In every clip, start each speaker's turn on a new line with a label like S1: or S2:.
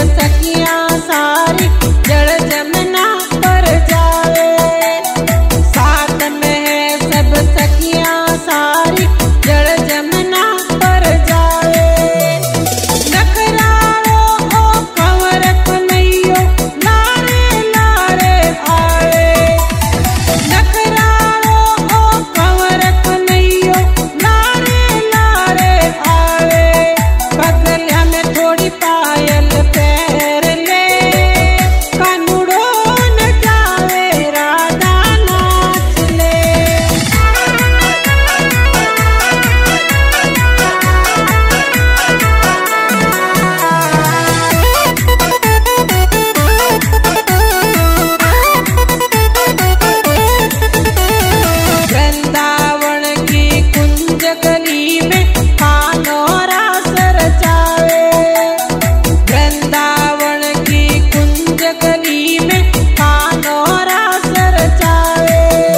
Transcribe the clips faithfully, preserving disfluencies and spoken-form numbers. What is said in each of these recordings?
S1: सखियां सारी जड़ जमुना पर जावे। साथ में है सब सखियां सारी जड़ जमुना पर जावे। नखरालो ओ कंवर कन्हैयो लारे लारे आवे। नखरालो ओ कंवर कन्हैयो लारे लारे आवे। पगलिया में थोड़ी पायल पैर ले कानूड़ो न जावे राधा नाच ले। वृंदावन की कुंज गली में कानोरा सर जावे। वृंदावन की कुंज गली में कानोरा सर जावे।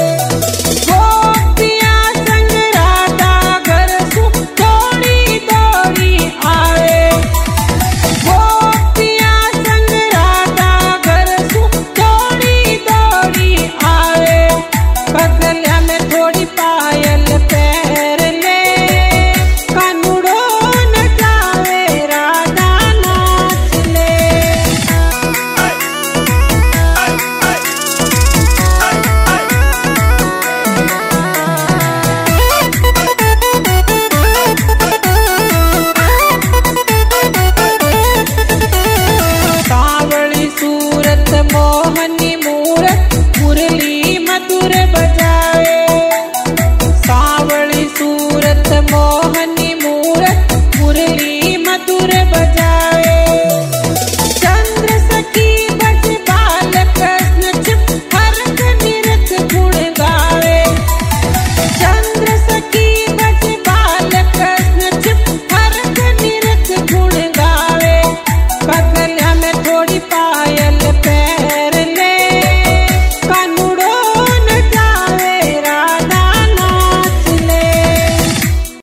S1: गोपियां संग राधा घर सु दौड़ी दौड़ी आवे। गोपियां संग राधा घर सु दौड़ी दौड़ी आवे। पगलिया में थोड़ी पायल पैर ले कानूड़ो न जावे राधा नाच ले। सावली सूरत मोहनी मूरत मुरली मधुर बजावे। सावली सूरत मोहनी मूरत मुरली मधुर बजावे। चंद्र सखी बज बाल कृष्ण छिप हरक निरत गुण गावे। चंद्र सखी बज बाल कृष्ण छिप हरक निरत गुण गावे। पगलिया में थोड़ी पायल पैर